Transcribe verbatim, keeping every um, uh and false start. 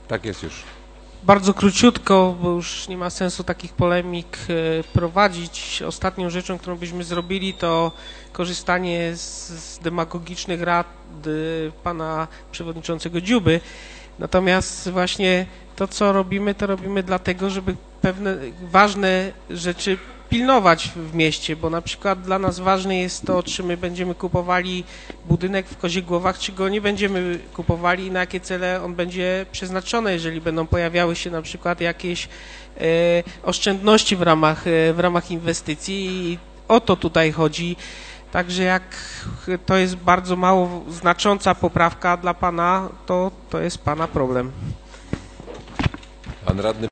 Tak jest już. Bardzo króciutko, bo już nie ma sensu takich polemik prowadzić. Ostatnią rzeczą, którą byśmy zrobili, to korzystanie z, z demagogicznych rad pana przewodniczącego Dziuby. Natomiast właśnie to, co robimy, to robimy dlatego, żeby pewne ważne rzeczy pilnować w mieście, bo na przykład dla nas ważne jest to, czy my będziemy kupowali budynek w Koziegłowach, czy go nie będziemy kupowali i na jakie cele on będzie przeznaczony, jeżeli będą pojawiały się na przykład jakieś e, oszczędności w ramach, e, w ramach inwestycji i o to tutaj chodzi. Także jak to jest bardzo mało znacząca poprawka dla pana, to to jest pana problem. Pan radny